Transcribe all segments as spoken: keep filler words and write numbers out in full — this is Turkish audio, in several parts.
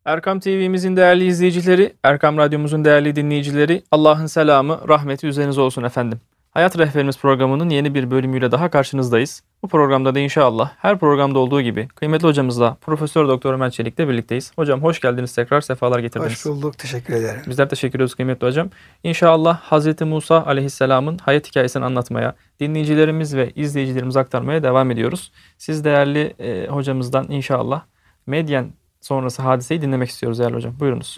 Erkam T V'mizin değerli izleyicileri, Erkam Radyomuzun değerli dinleyicileri, Allah'ın selamı, rahmeti üzerinize olsun efendim. Hayat Rehberimiz programının yeni bir bölümüyle daha karşınızdayız. Bu programda da inşallah her programda olduğu gibi kıymetli hocamızla Profesör Doktor Ömer Çelik'le birlikteyiz. Hocam hoş geldiniz, tekrar sefalar getirdiniz. Hoş bulduk, teşekkür ederim. Bizler teşekkür ediyoruz kıymetli hocam. İnşallah Hazreti Musa Aleyhisselam'ın hayat hikayesini anlatmaya, dinleyicilerimiz ve izleyicilerimize aktarmaya devam ediyoruz. Siz değerli e, hocamızdan inşallah Medyen sonrası hadiseyi dinlemek istiyoruz değerli hocam. Buyurunuz.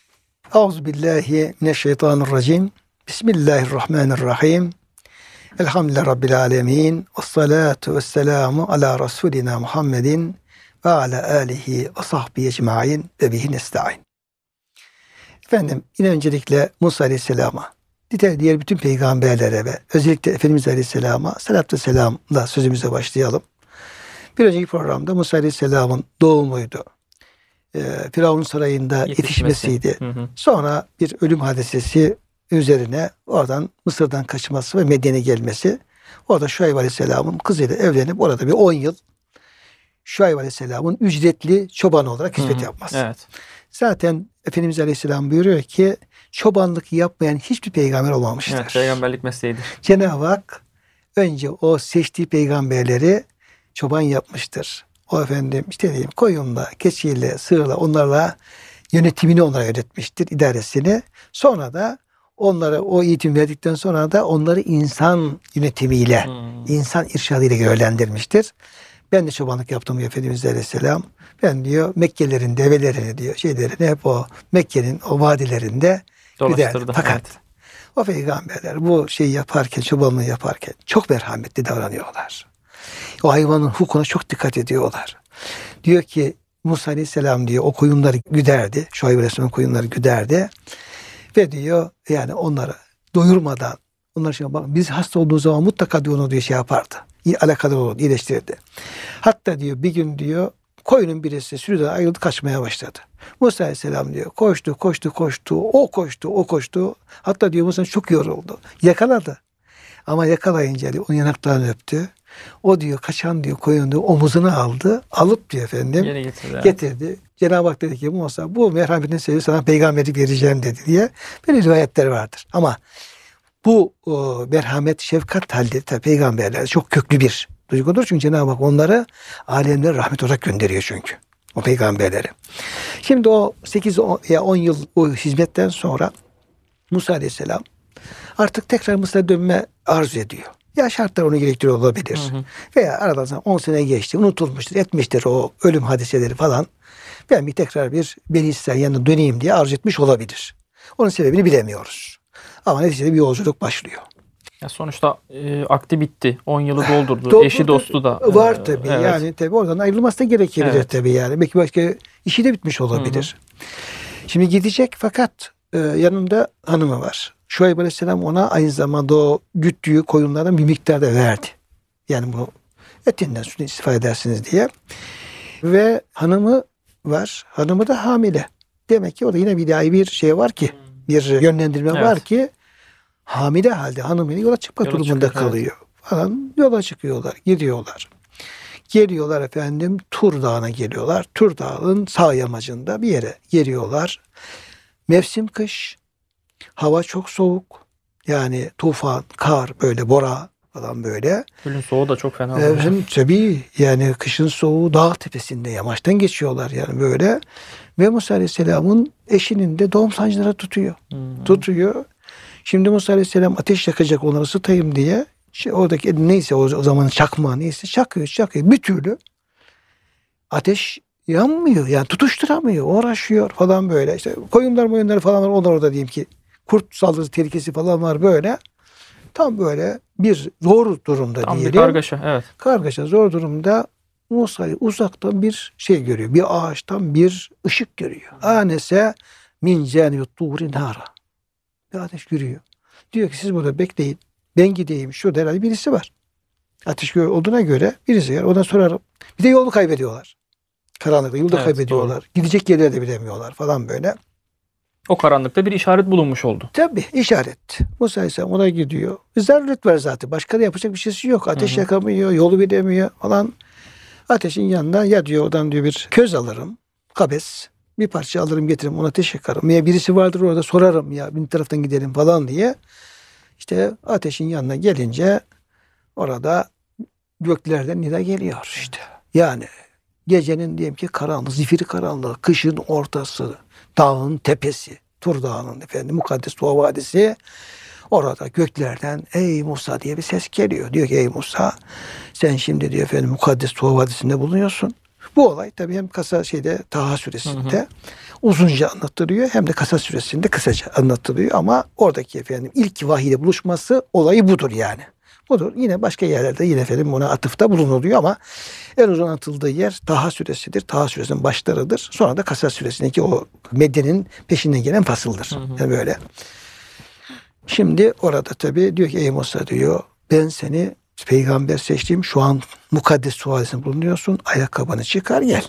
Euzubillahimineşşeytanirracim. Bismillahirrahmanirrahim. Elhamdülillahi Rabbil alemin. Vessalatu vesselamu ala Resulina Muhammedin ve ala alihi ve sahbihi ecmain ve bihi nesta'in. Efendim yine öncelikle Musa Aleyhisselam'a, diğer bütün peygamberlere ve özellikle Efendimiz Aleyhisselam'a salat ve selamla sözümüze başlayalım. Bir önceki programda Musa Aleyhisselam'ın doğumuydu. Firavun sarayında Yetişmesi. yetişmesiydi. Hı hı. Sonra bir ölüm hadisesi üzerine oradan Mısır'dan kaçması ve Medyen'e gelmesi. Orada Şuayb Aleyhisselam'ın kızıyla evlenip orada bir on yıl Şuayb Aleyhisselam'ın ücretli çoban olarak hizmet yapması. Evet. Zaten Efendimiz Aleyhisselam buyuruyor ki çobanlık yapmayan hiçbir peygamber olmamıştır. Evet, peygamberlik mesleğidir. Cenab-ı Hak önce o seçtiği peygamberleri çoban yapmıştır. O efendim işte diyeyim koyunla, keçiyle, sığırla onlarla yönetimini onlara öğretmiştir, idaresini. Sonra da onlara o eğitim verdikten sonra da onları insan yönetimiyle, hmm. insan irşadıyla görevlendirmiştir. Ben de çobanlık yaptım diyor Efendimiz Aleyhisselam. Ben diyor Mekkelerin develerini diyor şeylerini hep o Mekke'nin o vadilerinde giderdim. Fakat evet. o peygamberler bu şeyi yaparken, çobanlığı yaparken çok merhametli davranıyorlar. O hayvanın hukukuna çok dikkat ediyorlar. Diyor ki Musa Aleyhisselam diyor o koyunları güderdi. Şuayb Aleyhisselam koyunları güderdi. Ve diyor yani onları doyurmadan onlar şey bak biz hasta olduğu zaman mutlaka diyor onu diyor şey yapardı. İyi alakadar olurdu, iyileştirirdi. Hatta diyor bir gün diyor koyunun birisi sürüden ayrıldı kaçmaya başladı. Musa Aleyhisselam diyor koştu koştu koştu o koştu o koştu. Hatta diyor Musa çok yoruldu. Yakaladı. Ama yakalayınca diyor onun yanaklarını öptü. O diyor kaçan diyor koyun diyor omuzuna aldı. Alıp diyor efendim getirdi. getirdi. Cenab-ı Hak dedi ki Musa bu merhametin sebebi sana peygamberlik vereceğim dedi diye. Böyle rivayetler vardır. Ama bu o, merhamet, şefkat halde tabi peygamberler çok köklü bir duygudur. Çünkü Cenab-ı Hak onları alemlere rahmet olarak gönderiyor çünkü. O peygamberleri. Şimdi o sekiz ya on yıl o hizmetten sonra Musa Aleyhisselam artık tekrar Mısır'a dönme arzu ediyor. Ya şartlar onu gerektiriyor olabilir. Hı hı. Veya aradan on sene geçti, unutulmuştur, etmiştir o ölüm hadiseleri falan. Ben bir tekrar bir Beni İsrail yanına döneyim diye arzu etmiş olabilir. Onun sebebini bilemiyoruz. Ama neticede bir yolculuk başlıyor. Ya sonuçta e, akdi bitti. on yılı doldurdu. Doldurdu. Eşi dostu da. Var e, tabii. Evet. Yani tabii oradan ayrılması da gerekebilir evet. tabii yani. Belki başka işi de bitmiş olabilir. Hı hı. Şimdi gidecek fakat e, yanında hanımı var. Şuayb Aleyhisselam ona aynı zamanda o güttüğü koyunlardan bir miktar da verdi. Yani bu etinden sütünden istifade edersiniz diye. Ve hanımı var. Hanımı da hamile. Demek ki orada yine bir daha bir şey var ki, bir yönlendirme evet. var ki hamile halde hanımıyla yola çıkmak yola durumunda çıkıyor, kalıyor. Evet. Falan yola çıkıyorlar, gidiyorlar. Geliyorlar efendim Tur Dağı'na geliyorlar. Tur Dağı'nın sağ yamacında bir yere geliyorlar. Mevsim kış. Hava çok soğuk. Yani tufan, kar, böyle bora falan böyle. Kışın soğuğu da çok fena. Evet, tabii yani kışın soğuğu dağ tepesinde yamaçtan geçiyorlar yani böyle. Ve Musa Aleyhisselam'ın eşinin de doğum sancıları tutuyor. Hmm. Tutuyor. Şimdi Musa Aleyhisselam ateş yakacak onları ısıtayım diye. Şey, oradaki neyse o, o zaman çakma neyse çakıyor çakıyor. Bir türlü ateş yanmıyor. Yani tutuşturamıyor. Uğraşıyor falan böyle. İşte koyunlar moyunları falan var. Onlar orada diyeyim ki kurt saldırısı tehlikesi falan var böyle. Tam böyle bir zor durumda Tam diyelim. Bir kargaşa, evet. Kargaşa zor durumda Musa'yı uzaktan bir şey görüyor. Bir ağaçtan bir ışık görüyor. Anese min cenibut turi nara. Bir ateş görüyor. Diyor ki siz burada bekleyin. Ben gideyim. Şurada herhalde birisi var. Ateş olduğuna göre birisi var. Ondan sorarım. Bir de yolu kaybediyorlar. Karanlıkta yolda evet, kaybediyorlar. Doğru. Gidecek yerleri de bilemiyorlar falan böyle. O karanlıkta bir işaret bulunmuş oldu. Tabii işaret. Musa Aleyhisselam ona gidiyor. Bir zaruret var zaten. Başka da yapacak bir şeysi yok. Ateş hı hı. yakamıyor, yolu bilemiyor falan. Ateşin yanına ya diyor oradan diyor bir köz alırım. Kabes. Bir parça alırım getiririm ona ateş yakarım. Ya birisi vardır orada sorarım ya bir taraftan gidelim falan diye. İşte ateşin yanına gelince orada göklerden nida geliyor işte. Yani gecenin diyelim ki karanlığı, zifiri karanlığı, kışın ortası, dağın tepesi, Tur Dağı'nın efendim Mukaddes Tuva Vadisi. Orada göklerden ey Musa diye bir ses geliyor. Diyor ki ey Musa sen şimdi diyor efendim Mukaddes Tuva Vadisi'nde bulunuyorsun. Bu olay tabii hem Kasa şeyde Taha suresinde hı hı. uzunca anlatılıyor hem de Kasa suresinde kısaca anlatılıyor ama oradaki efendim ilk vahiyle buluşması olayı budur yani. Budur. Yine başka yerlerde yine efendim ona atıfta bulunuluyor ama en uzun atıldığı yer Taha suresidir. Taha suresinin başlarıdır. Sonra da Kasa suresindeki o Medde'nin peşinden gelen fasıldır. Hı hı. Yani böyle. Şimdi orada tabii diyor ki ey Musa diyor ben seni peygamber seçtiğim şu an Mukaddes Sualesi'nde bulunuyorsun. Ayakkabını çıkar gel.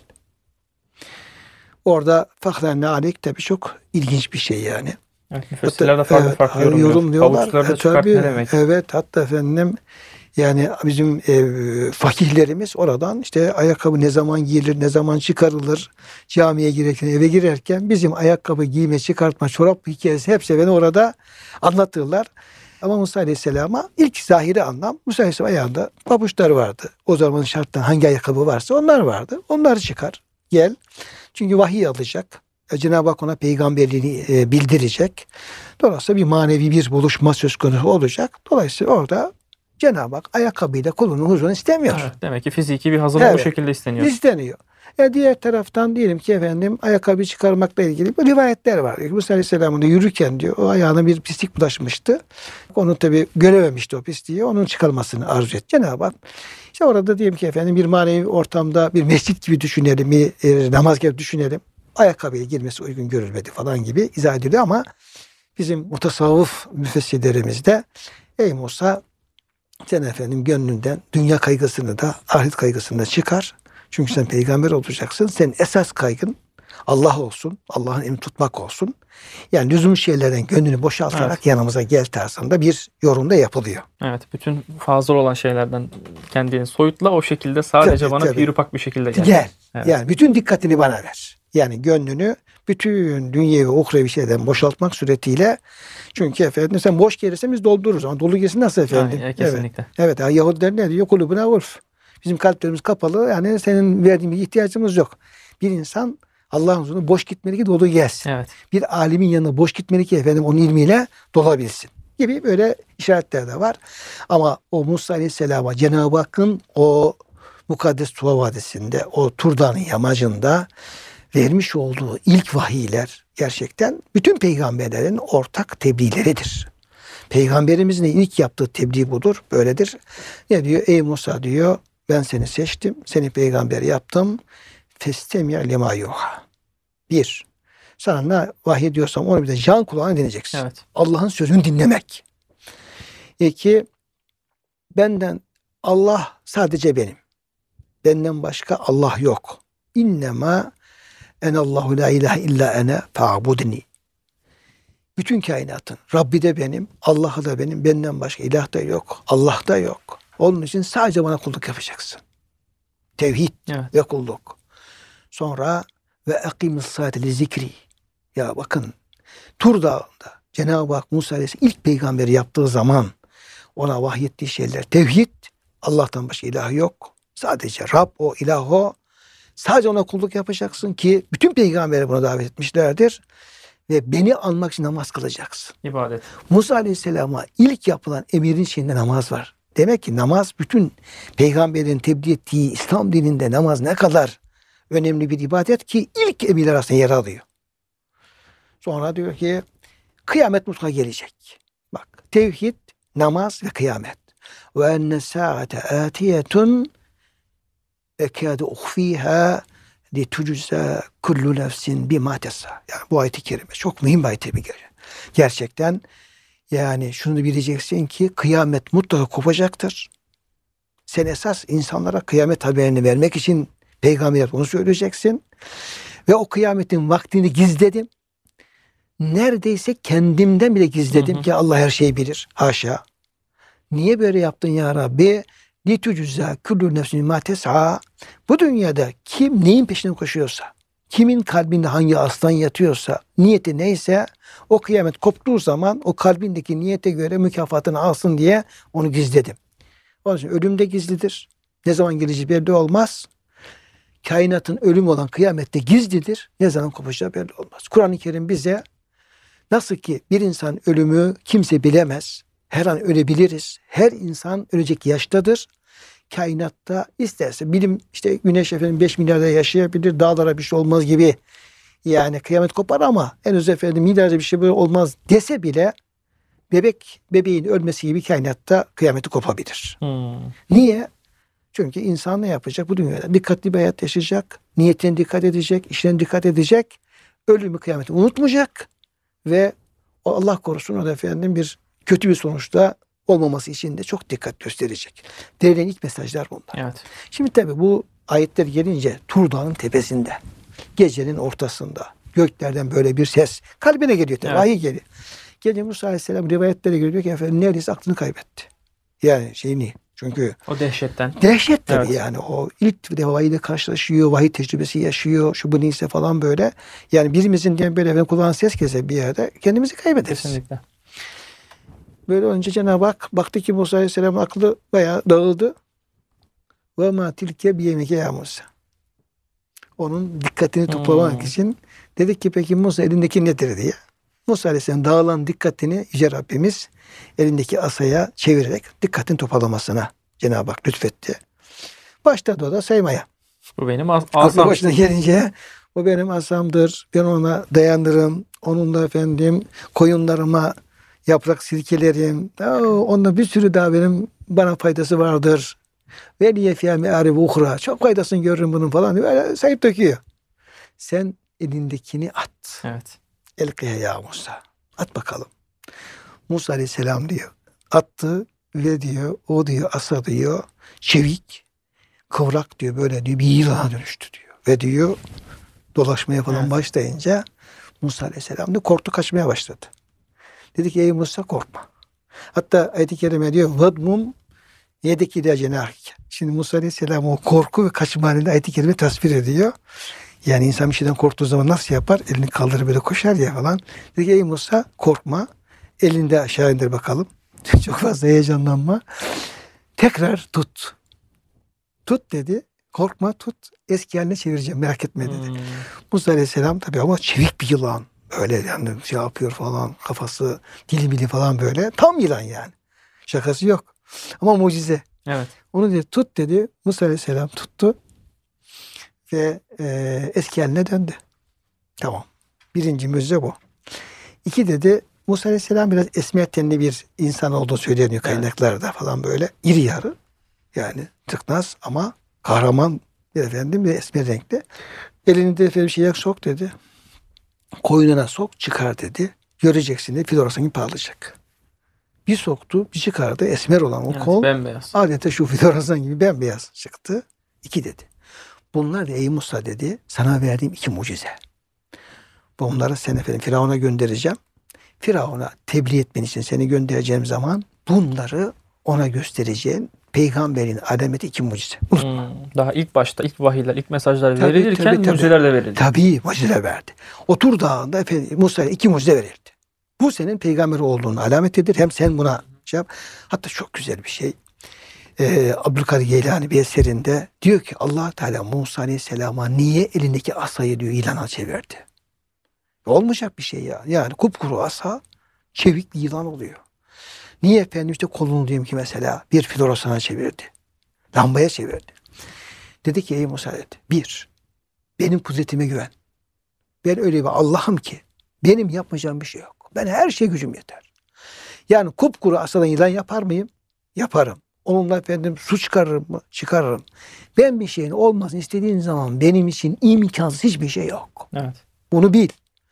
Orada Fahrenne Aleyk tabii çok ilginç bir şey yani. Evet, müfessirler de farklı evet, farklı yorumluyor. yorumluyorlar. Pabuçları da e, çıkart tabii, ne demek? Evet hatta efendim yani bizim e, fakihlerimiz oradan işte ayakkabı ne zaman giyilir, ne zaman çıkarılır, camiye girerken, eve girerken bizim ayakkabı giyme, çıkartma, çorap hikayesi hepsi beni orada anlatırlar. Ama Musa Aleyhisselam'a ilk zahiri anlam Musa Aleyhisselam ayağında pabuçları vardı. O zaman şarttan hangi ayakkabı varsa onlar vardı. Onları çıkar. Gel. Çünkü vahiy alacak. Cenab-ı Hak ona peygamberliğini e, bildirecek. Dolayısıyla bir manevi bir buluşma söz konusu olacak. Dolayısıyla orada Cenab-ı Hak ayakkabıyla kulunun huzurunu istemiyor. Evet, demek ki fiziki bir hazırlık evet, bu şekilde isteniyor. İsteniyor. E diğer taraftan diyelim ki efendim ayakkabı çıkarmakla ilgili bu rivayetler var. Musa Aleyhisselam'ın da yürürken diyor o ayağına bir pislik bulaşmıştı. Onu tabi görememişti o pisliği. Onun çıkarmasını arzu etti. Cenab-ı Hak işte orada diyelim ki efendim bir manevi ortamda bir mescit gibi düşünelim, bir e, namaz gibi düşünelim. Ayakkabıya girmesi uygun görülmedi falan gibi izah ediliyor ama bizim mutasavvıf müfessirlerimizde ey Musa sen efendim gönlünden dünya kaygısını da ahiret kaygısını da çıkar. Çünkü sen peygamber olacaksın. Senin esas kaygın Allah olsun. Allah'ın emrini tutmak olsun. Yani lüzum şeylerden gönlünü boşaltarak evet, yanımıza gel tarzında bir yorumda yapılıyor. Evet. Bütün fazla olan şeylerden kendini soyutla o şekilde sadece tabii, bana pürüpak bir şekilde gel. Gel. Evet. Yani bütün dikkatini bana ver. Yani gönlünü bütün dünya ve uhrevi şeyden boşaltmak suretiyle çünkü efendim sen boş gelirse biz doldururuz ama dolu gelirse nasıl efendim? Aynen, kesinlikle. Evet. Evet. Yahudiler ne diyor? Kulübüne vurf. Bizim kalplerimiz kapalı. Yani senin verdiğin bir ihtiyacımız yok. Bir insan Allah'ın huzuruna boş gitmeli ki dolu gelsin. Evet. Bir alimin yanına boş gitmeli ki efendim onun ilmiyle dolabilsin. Gibi böyle işaretler de var. Ama o Musa Aleyhisselam'a Cenab-ı Hakk'ın o Mukaddes Tuva Vadisi'nde o Tur Dağı'nın yamacında vermiş olduğu ilk vahiyler gerçekten bütün peygamberlerin ortak tebliğleridir. Peygamberimizin ilk yaptığı tebliğ budur. Böyledir. Ne diyor? Ey Musa diyor ben seni seçtim. Seni peygamber yaptım. Festemi lema yuha. Bir. Sana ne vahiy ediyorsam onu bir de can kulağına dinleyeceksin. Evet. Allah'ın sözünü dinlemek. İki. Benden Allah sadece benim. Benden başka Allah yok. İnnemâ enallahu la ilahe illa ene fa'budni. Bütün kainatın Rabbi de benim, Allah'ı da benim, benden başka ilah da yok, Allah da yok. Onun için sadece bana kulluk yapacaksın. Tevhid evet, ve kulluk. Sonra ve akimis saate li zikri. Ya bakın Tur Dağı'nda Cenab-ı Hak Musa Aleyhisselam ilk peygamberi yaptığı zaman ona vahyettiği şeyler tevhid, Allah'tan başka ilah yok. Sadece Rab o, ilah o. Sadece ona kulluk yapacaksın ki bütün peygamberler buna davet etmişlerdir. Ve beni anmak için namaz kılacaksın. İbadet. Musa Aleyhisselam'a ilk yapılan emirin şeyinde namaz var. Demek ki namaz bütün peygamberin tebliğ ettiği İslam dininde namaz ne kadar önemli bir ibadet ki ilk emirler arasında yer alıyor. Sonra diyor ki kıyamet mutlaka gelecek. Bak tevhid, namaz ve kıyamet. Ve enne saate atiyetun ekâde uhfîhâ لِتُجْزَى kullu nefsin bima tesa. Yani bu ayet-i kerime çok mühim bir ayet-i kerime. Gerçekten yani şunu bileceksin ki kıyamet mutlaka kopacaktır. Sen esas insanlara kıyamet haberini vermek için peygamber onu söyleyeceksin. Ve o kıyametin vaktini gizledim. Neredeyse kendimden bile gizledim hı hı, ki Allah her şeyi bilir. Haşa. Niye böyle yaptın ya Rabbi? لِتُجْزَى kullu nefsin bima tesa. Bu dünyada kim neyin peşinden koşuyorsa, Kimin kalbinde hangi aslan yatıyorsa, niyeti neyse o kıyamet koptuğu zaman o kalbindeki niyete göre mükafatını alsın diye onu gizledim. Onun için ölüm de gizlidir. Ne zaman geleceği belli olmaz. Kainatın ölüm olan kıyamette gizlidir. Ne zaman kopacağı belli olmaz. Kur'an-ı Kerim bize nasıl ki bir insan ölümü kimse bilemez. Her an ölebiliriz. Her insan ölecek yaştadır. Kainatta isterse bilim işte güneş efendim beş milyarda yaşayabilir. Dağlara bir şey olmaz gibi. Yani kıyamet kopar ama henüz efendim milyarca bir şey böyle olmaz dese bile bebek bebeğin ölmesi gibi kainatta kıyameti kopabilir. Hmm. Niye? Çünkü insan ne yapacak bu dünyada? Dikkatli bir hayat yaşayacak. Niyetine dikkat edecek. İşine dikkat edecek. Ölümü kıyameti unutmayacak. Ve o Allah korusun o da efendim bir kötü bir sonuçta olmaması için de çok dikkat gösterecek. Verilen ilk mesajlar bunlar. Evet. Şimdi tabii bu ayetler gelince Tur Dağı'nın tepesinde, gecenin ortasında, göklerden böyle bir ses kalbine geliyor tabii. Evet. Vahiy geliyor. Gece Musa Aleyhisselam rivayetlere göre diyor ki efendim neredeyse aklını kaybetti. Yani şeyini çünkü o dehşetten. Dehşet tabii evet. yani o ilk de vahiyle karşılaşıyor, vahiy tecrübesi yaşıyor, şu bu neyse falan böyle. Yani birimizin diye böyle efendim kulağın ses kese bir yerde kendimizi kaybederiz. Kesinlikle. Böyle önce Cenab-ı Hak baktı ki Musa Aleyhisselam'ın aklı bayağı dağıldı. Ve ma tilke biyemike ya Musa. Onun dikkatini toplamak hmm. için dedik ki peki Musa elindeki nedir diye. Musa Aleyhisselam dağılan dikkatini Yüce Rabbimiz elindeki asaya çevirerek dikkatini toplamasına Cenab-ı Hak lütfetti. Başladı o da saymaya. Bu benim as- asam. asam. Başına gelince o benim asamdır. Ben ona dayanırım. Onunla efendim koyunlarıma yaprak sirkelerim. Onunla bir sürü daha benim bana faydası vardır. Ve liye fiyâ me'âribu uhra. Çok faydasını görürüm bunun falan. Böyle sayıp döküyor. Sen elindekini at. Evet. Elkiye ya Musa. At bakalım. Musa Aleyhisselam diyor. Attı ve diyor o diyor asa diyor çevik kıvrak diyor böyle diyor bir yılana dönüştü diyor. Ve diyor dolaşmaya falan evet. başlayınca Musa Aleyhisselam da korktu kaçmaya başladı. Dedi ki ey Musa korkma. Hatta ayet-i kerime diyor vadmum yedeki de cenahike. Şimdi Musa Aleyhisselam o korku ve kaçma halinde ayet-i kerime tasvir ediyor. Yani insan bir şeyden korktuğu zaman nasıl yapar? Elini kaldırır böyle koşar ya falan. Dedi ki ey Musa korkma. Elini de aşağı indir bakalım. Çok fazla heyecanlanma. Tekrar tut. Tut dedi. Korkma tut. Eski haline çevireceğim merak etme dedi. Hmm. Musa Aleyhisselam tabii ama çevik bir yılan. Öyle yani şey yapıyor falan. Kafası dili bili falan böyle. Tam yılan yani. Şakası yok. Ama mucize. Evet. Onu dedi tut dedi. Musa Aleyhisselam tuttu. Ve e, eski haline döndü. Tamam. Birinci mucize bu. İki dedi Musa Aleyhisselam biraz esmer tenli bir insan olduğu söyleniyor kaynaklarda evet. falan böyle. İri yarı. Yani tıknaz ama kahraman bir efendim bir esmer renkli. Elini de bir şeye sok dedi. Koynuna sok çıkar dedi. Göreceksin de Filorasan gibi parlayacak. Bir soktu bir çıkardı. Esmer olan o evet, kol bembeyaz. Adeta şu Filorasan gibi bembeyaz çıktı. İki dedi. Bunlar da ey Musa dedi sana verdiğim iki mucize. Bunları sen efendim Firavun'a göndereceğim. Firavun'a tebliğ etmen için seni göndereceğim zaman bunları ona göstereceğin peygamberin alameti iki mucize. Unutma. Hmm, daha ilk başta ilk vahiyler, ilk mesajlar tabii, verilirken tabii, tabii. mucizeler de verildi. Tabii mucizeler verdi. O Tur Dağı'nda efendim Musa'ya iki mucize verildi. Bu senin peygamber olduğunun alametidir. Hem sen buna şey yap. Hatta çok güzel bir şey. Ee, Abdülkadir Geylani bir eserinde diyor ki Allah Teala Musa Aleyhisselam'a niye elindeki asayı diyor yılana çevirdi? Olmayacak bir şey ya. Yani kupkuru asa çevik bir yılan oluyor. Niye efendim işte kolunu diyeyim ki mesela bir florosana çevirdi. Lambaya çevirdi. Dedi ki ey Musa dedi. Bir, benim kudretime güven. Ben öyle bir Allah'ım ki benim yapmayacağım bir şey yok. Ben her şeye gücüm yeter. Yani kupkuru asadan yılan yapar mıyım? Yaparım. Onunla efendim su çıkarırım mı? Çıkarırım. Ben bir şeyin olmasını istediğin zaman benim için imkansız hiçbir şey yok. Evet. Bunu bil.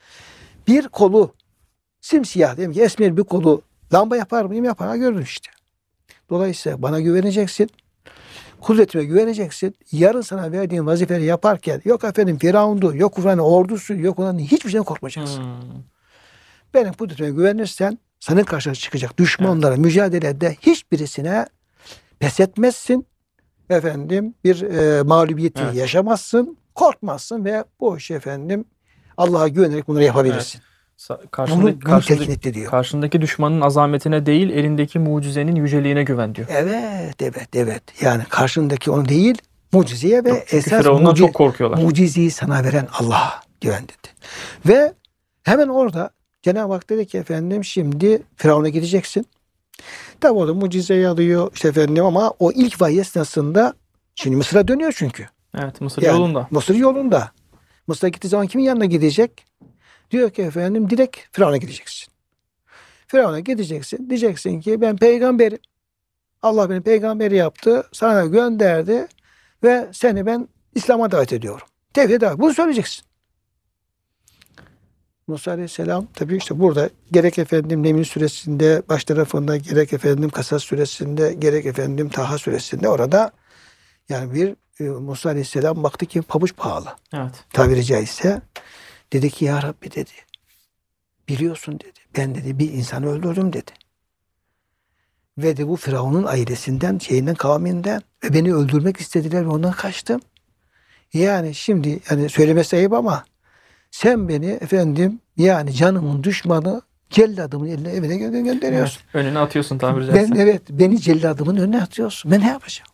Bir kolu simsiyah diyelim ki esmer bir kolu lamba yapar mıyım? Yapar. Ha, gördün işte. Dolayısıyla bana güveneceksin. Kudretime güveneceksin. Yarın sana verdiğim vazifeleri yaparken yok efendim Firavun'du, yok efendim ordusu, yok olan hiçbir şeyden korkmayacaksın. Hmm. Benim kudretime güvenirsen senin karşına çıkacak düşmanlara evet. mücadelede hiçbirisine pes etmezsin. Efendim bir e, mağlubiyeti evet. yaşamazsın. Korkmazsın ve bu işi efendim Allah'a güvenerek bunları yapabilirsin. Evet. Karşındaki, bunu, bunu karşındaki, diyor. karşındaki düşmanın azametine değil, elindeki mucizenin yüceliğine güven diyor. Evet, evet, evet. Yani karşındaki onu değil, mucizeye ve Yok, esas mucize, çok korkuyorlar. mucizeyi sana veren Allah'a güven dedi. Ve hemen orada Cenab-ı Hak dedi ki efendim şimdi Firavun'a gideceksin. Tabi orada mucizeyi alıyor işte efendim ama o ilk vahiy esnasında şimdi Mısır'a dönüyor çünkü. Evet, Mısır yani, yolunda. Mısır yolunda. Mısır'a gittiği zaman kimin yanına gidecek? Diyor ki efendim direkt Firavun'a gideceksin. Firavun'a gideceksin. Diyeceksin ki ben peygamberim. Allah beni peygamberi yaptı. Sana gönderdi. Ve seni ben İslam'a davet ediyorum. Tevhide davet. Bunu söyleyeceksin. Musa Aleyhisselam tabii işte burada gerek efendim Neml suresinde baş tarafında gerek efendim Kasas suresinde gerek efendim Taha suresinde orada yani bir e, Musa Aleyhisselam baktı ki pabuç pahalı. Evet. Tabiri caizse dedi ki ya Rabbi dedi. Biliyorsun dedi. Ben dedi bir insanı öldürdüm dedi. Ve de bu Firavun'un ailesinden, şeyinden, kavminden ve beni öldürmek istediler ve ondan kaçtım. Yani şimdi yani söylemesi ayıp ama sen beni efendim yani canımın düşmanı celladımın eline evine gö- gönderiyorsun. Evet, önüne atıyorsun tabiri caizse. Ben evet beni celladımın önüne atıyorsun. Ben ne yapacağım?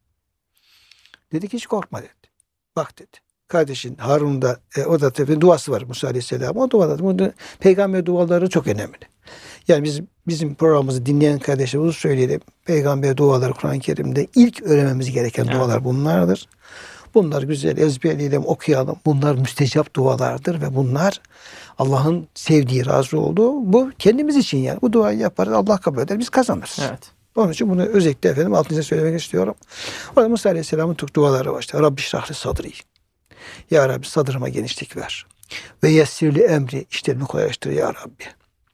Dedi ki hiç korkma dedi. Bak dedi. Kardeşin Harun'un da e, o da tabii duası var Musa Aleyhisselam. O duada bu peygamber duaları çok önemli. Yani biz bizim programımızı dinleyen kardeşlerimize söyleyelim. Peygamber duaları Kur'an-ı Kerim'de ilk öğrenmemiz gereken evet. dualar bunlardır. Bunlar güzel ezberleyelim, okuyalım. Bunlar müstecap dualardır ve bunlar Allah'ın sevdiği, razı olduğu. Bu kendimiz için yani. Bu duayı yaparız, Allah kabul eder, biz kazanırız. Evet. Onun için bunu özellikle efendim altınıza söylemek istiyorum. Orada Musa Aleyhisselam'ın Türk duaları var. İşte, Rabbi şrahli sadri. Ya Rabbi sadrıma genişlik ver. Ve yessirli emri, işlerimi kolaylaştır ya Rabbi.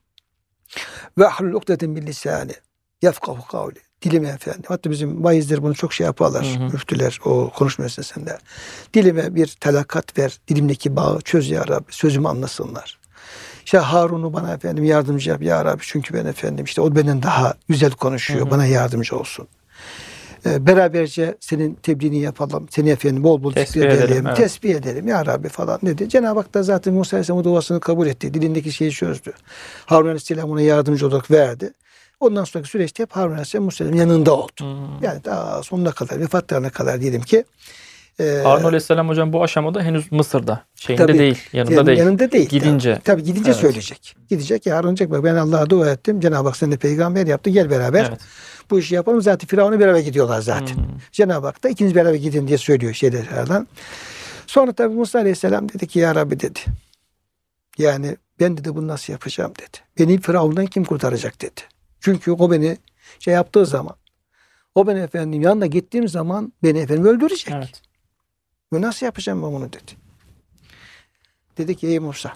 Ve ahlul ukdeten bil lisani yefkahu kavli. Dilime efendim. Hatta bizim vaizler bunu çok şey yaparlar. Hı hı. Müftüler o konuşma esnasında. Dilime bir telakat ver. Dilimdeki bağı çöz ya Rabbi. Sözümü anlasınlar. İşte Harun'u bana efendim yardımcı yap ya Rabbi. Çünkü ben efendim işte o benden daha güzel konuşuyor. Hı hı. Bana yardımcı olsun. Ee, beraberce senin tebliğini yapalım. Seni efendim bol bol tesbih edelim. edelim evet. Tesbih edelim ya Rabbi falan dedi. Cenab-ı Hak da zaten Musa Aleyhisselam'ın duasını kabul etti. Dilindeki şeyi çözdü. Harun Aleyhisselam ona yardımcı olarak verdi. Ondan sonraki süreçte hep Harun Aleyhisselam Musa'nın yanında oldu. Hmm. Yani daha sonuna kadar, vefatlarına kadar diyelim ki. E, Harun Aleyhisselam hocam bu aşamada henüz Mısır'da. Şeyinde tabii, değil, yanında yani, değil. Yanında değil. Gidince. Tabii, tabii gidince evet. söyleyecek. Gidecek ya Harun diyecek bak ben Allah'a dua ettim. Cenab-ı Hak seni de peygamber yaptı. Gel beraber evet. bu işi yapalım. Zaten Firavun'la beraber gidiyorlar zaten. Hmm. Cenab-ı Hak da ikiniz beraber gidin diye söylüyor şeylerden. Sonra tabii Musa Aleyhisselam dedi ki ya Rabbi dedi. Yani ben dedi bunu nasıl yapacağım dedi. Beni Firavun'dan kim kurtaracak dedi. Çünkü o beni şey yaptığı zaman o beni efendim yanına gittiğim zaman beni efendim öldürecek. Evet. Ve nasıl yapacağım ben bunu dedi. Dedi ki ey Musa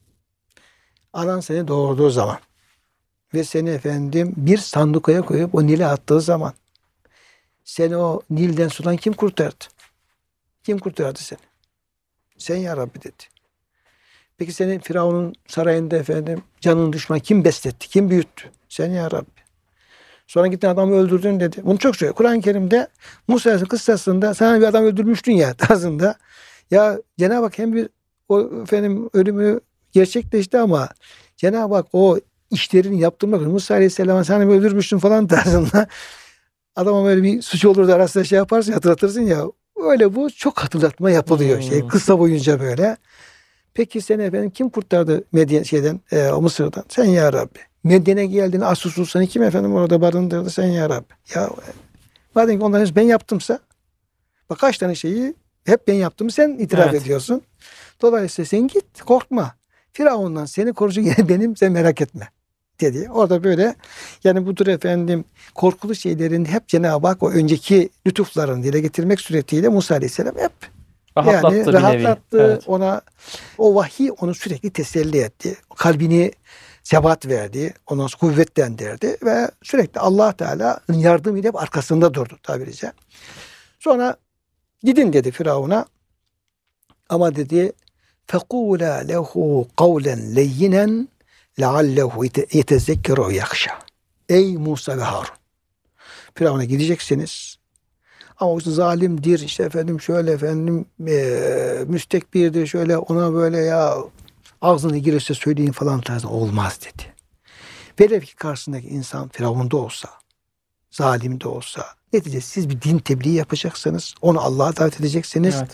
anan seni doğurduğu zaman ve seni efendim bir sandukaya koyup o Nil'e attığı zaman seni o Nil'den sudan kim kurtardı? Kim kurtardı seni? Sen ya Rabbi dedi. Peki senin Firavun'un sarayında efendim canın düşman kim besletti? Kim büyüttü? Sen ya Rabbi. Sonra gittin adamı öldürdün dedi. Bunu çok söylüyor. Kur'an-ı Kerim'de Musa'nın kıssasında sen bir adam öldürmüştün ya tarzında. Ya Cenab-ı Hak hem bir o efendim ölümü gerçekleşti ama Cenab-ı Hak o işlerini yaptırmak için Musa Aleyhisselam'a sen mi öldürmüştün falan tarzında adama böyle bir suç olur da arasında şey yaparsın hatırlatırsın ya. Öyle bu çok hatırlatma yapılıyor hmm. şey kıssa boyunca böyle. Peki seni efendim kim kurtardı Medyen şeyden e, o Mısır'dan? Sen ya Rabbi. Medyen'e geldiğinde Asus Sultan'ı kim efendim orada barındırdı? Sen ya Rabbi. Ya madem ki onların ben yaptımsa bak kaç tane şeyi hep ben yaptım sen itiraf evet. ediyorsun. Dolayısıyla sen git korkma. Firavun'dan seni koruyacak yer benim sen merak etme dedi. Orada böyle yani budur efendim korkulu şeylerin hep Cenab-ı Hak o önceki lütuflarını dile getirmek suretiyle Musa Aleyhisselam hep rahatlattı yani rahatlattı evet. ona o vahiy onu sürekli teselli etti. Kalbini sebat verdi. Ona kuvvetlendirdi ve sürekli Allah Teala'nın yardımıyla hep arkasında durdu tabiriyle. Sonra gidin dedi Firavun'a ama dedi فَقُولَا لَهُ قَوْلًا لَيِّنًا لَعَلَّهُ يَتَذَكَّرُ وَيَخْشَى. Ey Musa ve Harun. Firavun'a gideceksiniz. Ama o zalimdir, işte efendim şöyle efendim e, müstekbirdir, şöyle ona böyle ya ağzına girerse söyleyin falan tarzı olmaz dedi. Velev ki karşısındaki insan Firavun da olsa, zalim de olsa, neticede siz bir din tebliği yapacaksınız, onu Allah'a davet edeceksiniz, evet.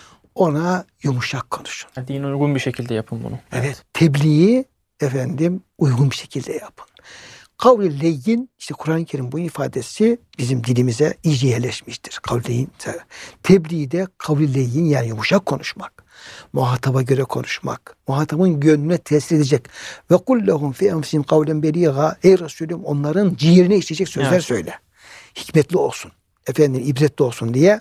Ona yumuşak konuşun. Din uygun bir şekilde yapın bunu. Evet, evet tebliği efendim uygun bir şekilde yapın. Kavli leyyin, işte Kur'an-ı Kerim bu ifadesi bizim dilimize iyice yerleşmiştir. Kavli leyyin, tebliği de kavli leyyin yani yumuşak konuşmak. Muhataba göre konuşmak. Muhatabın gönlüne tesir edecek. Ve kullehum fi enfusihim kavlen beliga. Ey Resulüm onların ciğerine işleyecek sözler evet. söyle. Hikmetli olsun. Efendim ibretli olsun diye.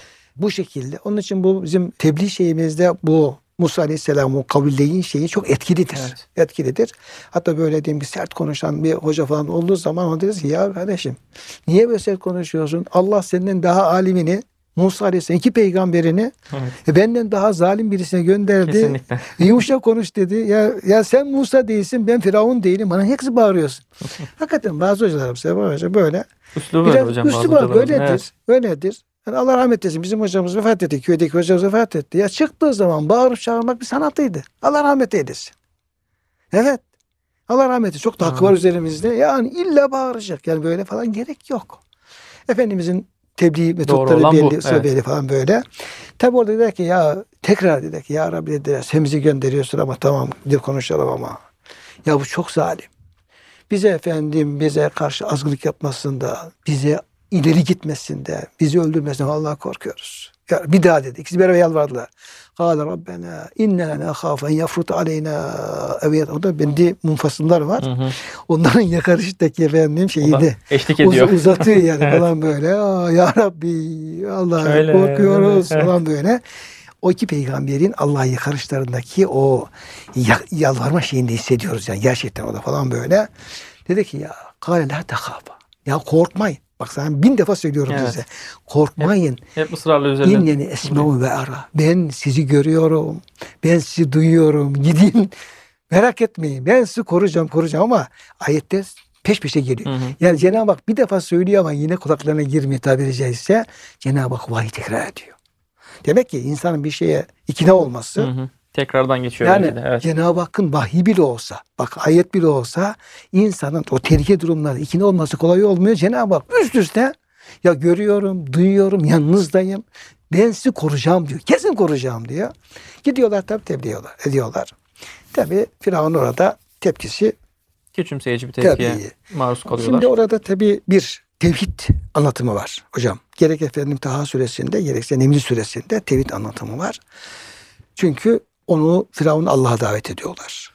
Bu şekilde. Onun için bu bizim tebliğ şeyimizde bu Musa Aleyhisselam'ın kavilleyin şeyi çok etkilidir. Evet. Etkilidir. Hatta böyle diyeyim ki sert konuşan bir hoca falan olduğu zaman ona deriz ki ya kardeşim niye böyle sert konuşuyorsun? Allah senden daha alimini, Musa Aleyhisselam iki peygamberini evet. e, benden daha zalim birisine gönderdi. Kesinlikle. Yumuşak konuş dedi. Ya ya sen Musa değilsin, ben Firavun değilim. Bana hepsi bağırıyorsun. Hakikaten bazı hocalarım böyle. Üslubu var hocam. Üslubu var. Böyledir. Evet. Böyledir. Yani Allah rahmet eylesin. Bizim hocamız vefat etti. Köydeki hocamız vefat etti. Ya çıktığı zaman bağırıp çağırmak bir sanatıydı. Allah rahmet eylesin. Evet. Allah rahmet eylesin. Çok da hakkı var üzerimizde. Yani illa bağıracak. Yani böyle falan gerek yok. Efendimizin tebliğ metotları belli, evet. belli falan böyle. Tabi orada dediler ki ya tekrar dediler ki ya Rabbi dediler sen bizi gönderiyorsun ama tamam bir konuşalım ama. Ya bu çok zalim. Bize efendim bize karşı azgınlık yapmasında, bize ileri gitmesinde, bizi öldürmesinde Allah'a korkuyoruz. Ya bir daha dedi. İkisi beraber yalvardılar. Kâle Rabbena innena nehâfen yafrut aleyna evet o da bende munfasıllar var. Hı hı. Onların yakarıştaki efendim şeyini eşlik ediyor. Uz- uzatıyor yani evet. falan böyle. Ya Rabbi Allah'a korkuyoruz evet. falan böyle. O iki peygamberin Allah'a yakarışlarındaki o yalvarma şeyini hissediyoruz yani gerçekten o da falan böyle. Dedi ki ya kâle la tehâfa. Ya korkmayın. Bak sana bin defa söylüyorum evet. size. Korkmayın. Hep, hep ısrarla üzerine. İnneni esme'u ve ara. Ben sizi görüyorum. Ben sizi duyuyorum. Gidin. Merak etmeyin. Ben sizi koruyacağım, koruyacağım ama ayette peş peşe geliyor. Hı hı. Yani Cenab-ı Hak bir defa söylüyor ama yine kulaklarına girmiyor tabiri caizse. Cenab-ı Hak vahiy tekrar ediyor. Demek ki insanın bir şeye ikna olması. Hı hı. Tekrardan geçiyor. Yani de, evet. Cenab-ı Hakk'ın vahiy bile olsa, bak ayet bile olsa insanın o tehlike durumlarda ikna olması kolay olmuyor. Cenab-ı Hak üst üste ya görüyorum, duyuyorum, yanınızdayım. Ben sizi koruyacağım diyor. Kesin koruyacağım diyor. Gidiyorlar tabi tebliğ ediyorlar. Tabi Firavun orada tepkisi küçümseyici bir tepkiye tabii, maruz kalıyorlar. Şimdi orada tabi bir tevhid anlatımı var hocam. Gerek efendim Taha suresinde gerekse Neml suresinde tevhid anlatımı var. Çünkü onu Firavun Allah'a davet ediyorlar.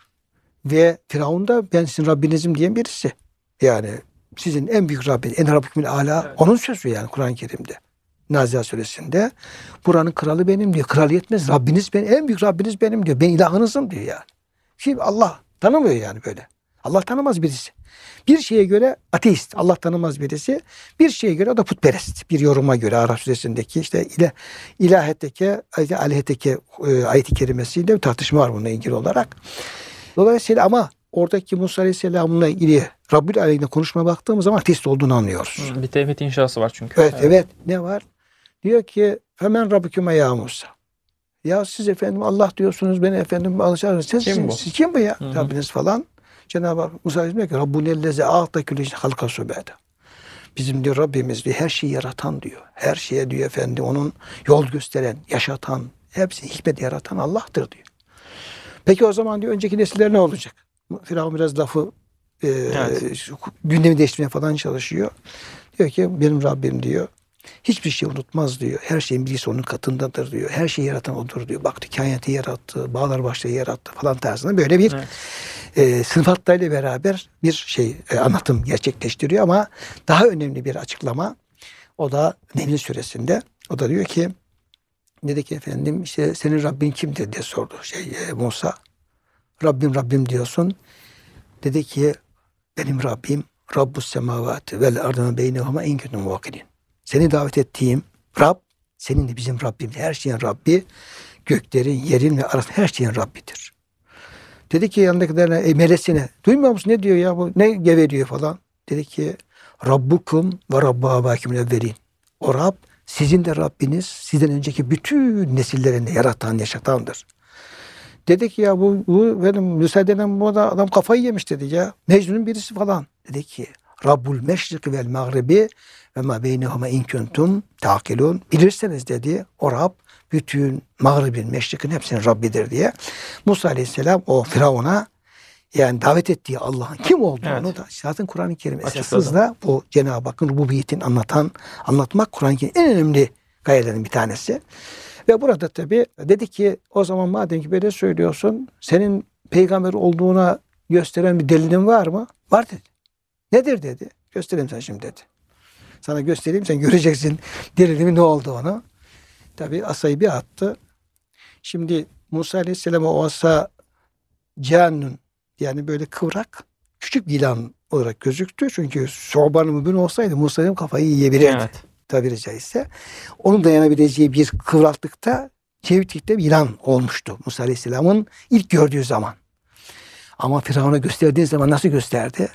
Ve Firavun da ben sizin Rabbinizim diyen birisi. Yani sizin en büyük Rabbiniz, en Rabbikümül Ala evet. onun sözü yani Kur'an-ı Kerim'de. Nazihat suresinde buranın kralı benim diyor. Kral yetmez. Rabbiniz benim, en büyük Rabbiniz benim diyor. Ben ilahınızım diyor yani. Şimdi Allah tanımıyor yani böyle. Allah tanımaz birisi. Bir şeye göre ateist, Allah tanımaz birisi. Bir şeye göre o da putperest. Bir yoruma göre Araf suresindeki işte ilah, ilahetteki, alihetteki e, ayet-i kerimesiyle bir tartışma var bununla ilgili olarak. Dolayısıyla ama oradaki Musa Aleyhisselam'la ilgili Rabbül Aleyhine konuşmaya baktığımız zaman ateist olduğunu anlıyoruz. Bir tevhid inşası var çünkü. Evet, evet. evet. Ne var? Diyor ki hemen Rabbüküme ya Musa. Ya siz efendim Allah diyorsunuz, beni efendim alışarsınız. Siz kim bu? Siz kim bu ya? Hı-hı. Rabbiniz falan. Cenab-ı Hak Musa diyor ki Rabbunellezi a'ta külli halka subhada. Bizim diyor Rabbimiz diyor her şeyi yaratan diyor. Her şeye diyor efendim onun yol gösteren, yaşatan, hepsi hikmet yaratan Allah'tır diyor. Peki o zaman diyor önceki nesiller ne olacak? Firavun biraz lafı e, evet. gündemi değiştirmeye falan çalışıyor. Diyor ki benim Rabbim diyor hiçbir şey unutmaz diyor. Her şeyin bilgisi onun katındadır diyor. Her şeyi yaratan odur diyor. Baktı kainatı yarattı, bağlar başlığı yarattı falan tarzında böyle bir evet. e, sıfatlarıyla beraber bir şey e, anlatım gerçekleştiriyor ama daha önemli bir açıklama o da Neml suresinde. O da diyor ki dedi ki efendim işte senin Rabbin kimdir diye sordu şey e, Musa. Rabbim Rabbim diyorsun. Dedi ki benim Rabbim Rabbus semavati vel ardına beynehuma en kötü muvakilin. Seni davet ettiğim Rab, senin de bizim Rabbimiz. Her şeyin Rabbi, göklerin, yerin ve arasında her şeyin Rabbidir. Dedi ki yanındakilerine, e, melesine, duymuyor musun ne diyor ya bu, ne geveliyor falan. Dedi ki, Rabbukum ve Rabbu abâkümül evvelin. O Rab, Sizin de Rabbiniz sizden önceki bütün nesillerini yaratan, yaşatandır. Dedi ki ya bu, bu benim müsaadenle bu da adam kafayı yemiş dedi ya. Mecnun'un birisi falan. Dedi ki Rabbul meşriki vel mağribi ve ma beynehuma in kuntum ta'kilun. Bilirseniz dedi o Rab bütün mağribin, meşrikin hepsinin Rabbidir diye. Musa Aleyhisselam o Firavun'a yani davet ettiği Allah'ın kim olduğunu evet. da zaten Kur'an-ı Kerim esasında bu Cenab-ı Hakk'ın rububiyetini anlatan, anlatmak Kur'an-ı Kerim'in en önemli gayelerinden bir tanesi. Ve burada tabi dedi ki o zaman madem ki böyle söylüyorsun senin peygamber olduğuna gösteren bir delilin var mı? Var dedi. Nedir dedi. Göstereyim sen şimdi dedi. Sana göstereyim sen göreceksin delilimin ne olduğunu. Tabi asayı bir attı. Şimdi Musa Aleyhisselam'a o asa cehennün yani böyle kıvrak küçük bir yılan olarak gözüktü. Çünkü Şuban-ı Mübin olsaydı Musa'nın kafayı yiyebilirdi. Evet. Tabiri caizse. Onun dayanabileceği bir kıvraklıkta çeviklikte bir yılan olmuştu Musa Aleyhisselam'ın ilk gördüğü zaman. Ama Firavun'a gösterdiği zaman nasıl gösterdi?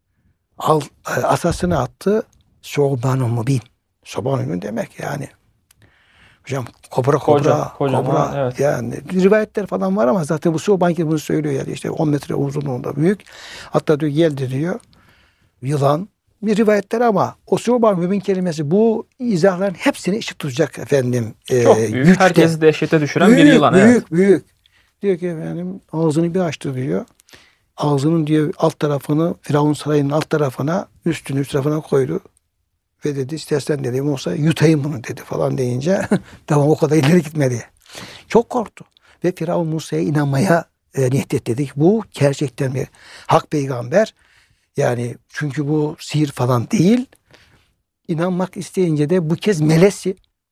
Al, asasını attı. Şuban-ı Mübin. Şuban-ı Mübin demek yani. Hocam kobra kobra. Koca, kobra evet. Yani rivayetler falan var ama zaten bu Şuban ki bunu söylüyor yani işte on metre uzunluğunda büyük. Hatta diyor geldi diyor. Yılan. Bir rivayetler ama o Şuban Mübin kelimesi bu izahların hepsini eşit tutacak efendim. Çok e, büyük. Güçte. Herkesi dehşete düşüren büyük, bir yılan. Büyük evet. büyük. Diyor ki efendim ağzını bir açtı diyor. Ağzının diyor alt tarafını Firavun sarayının alt tarafına üstünü üst tarafına koydu. Ve dedi istersen dedi Musa yutayım bunu dedi falan deyince tamam o kadar ileri gitmedi. Çok korktu. Ve Firavun Musa'ya inanmaya e, niyet etti. Dedik bu gerçekten bir hak peygamber. Yani çünkü bu sihir falan değil. İnanmak isteyince de bu kez melesi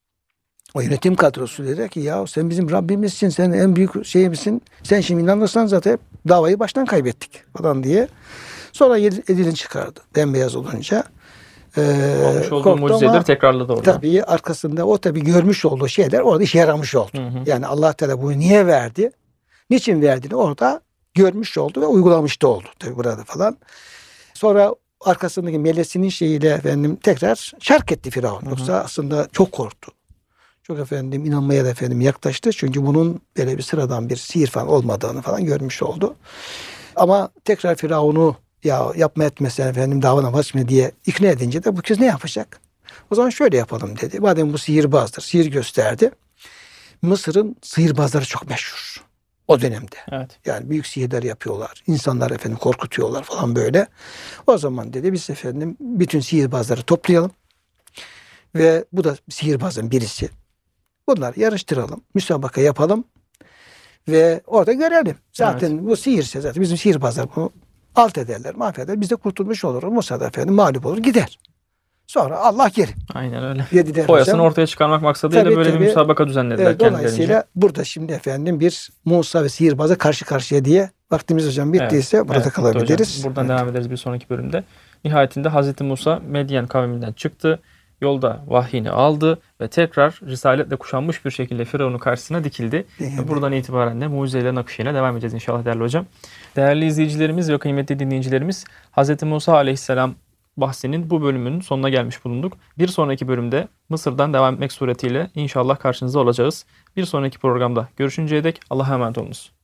o yönetim kadrosu dedi ki ya sen bizim Rabbimizsin, sen en büyük şeyimizsin. Sen şimdi inanırsan zaten davayı baştan kaybettik falan diye. Sonra elini çıkardı bembeyaz olunca. Ee, Olmuş olduğu mucizeleri tekrarladı orada. Tabii arkasında o tabii görmüş olduğu şeyler orada işe yaramış oldu. Hı hı. Yani Allah Teala bunu niye verdi? Niçin verdiğini orada görmüş oldu ve uygulamış da oldu. Tabii burada falan. Sonra arkasındaki melesinin şeyiyle efendim tekrar şark etti Firavun. Hı hı. Yoksa aslında çok korktu. Çok efendim inanmaya da efendim yaklaştı. Çünkü bunun böyle bir sıradan bir sihir falan olmadığını falan görmüş oldu. Ama tekrar Firavun'u ya yapma etmesen efendim davana vazgeçme diye ikna edince de bu kez ne yapacak? O zaman şöyle yapalım dedi. Madem bu sihirbazdır, sihir gösterdi. Mısır'ın sihirbazları çok meşhur. O dönemde. Evet. Yani büyük sihirler yapıyorlar. İnsanlar efendim korkutuyorlar falan böyle. O zaman dedi biz efendim bütün sihirbazları toplayalım. Ve bu da sihirbazın birisi. Bunları yarıştıralım. Müsabaka yapalım. Ve orada görelim. Zaten evet. bu sihirse zaten bizim sihirbazlar bunu alt ederler, mahveder. Biz de kurtulmuş oluruz. Musa da efendim mağlup olur gider. Sonra Allah gelir. Aynen öyle. Foyasını ortaya çıkarmak maksadıyla tabii, böyle tabii, bir müsabaka düzenlediler evet, kendilerince. Dolayısıyla burada şimdi efendim bir Musa ve sihirbaza karşı karşıya diye vaktimiz hocam bittiyse evet, burada evet, kalabiliriz. Hocam. Buradan evet. devam ederiz bir sonraki bölümde. Nihayetinde Hazreti Musa Medyen kavminden çıktı. Yolda vahyini aldı ve tekrar risaletle kuşanmış bir şekilde Firavun'un karşısına dikildi. Ve buradan itibaren de mucizelerin akışıyla devam edeceğiz inşallah değerli hocam. Değerli izleyicilerimiz ve kıymetli dinleyicilerimiz, Hz. Musa Aleyhisselam bahsinin bu bölümünün sonuna gelmiş bulunduk. Bir sonraki bölümde Mısır'dan devam etmek suretiyle inşallah karşınızda olacağız. Bir sonraki programda görüşünceye dek Allah'a emanet olunuz.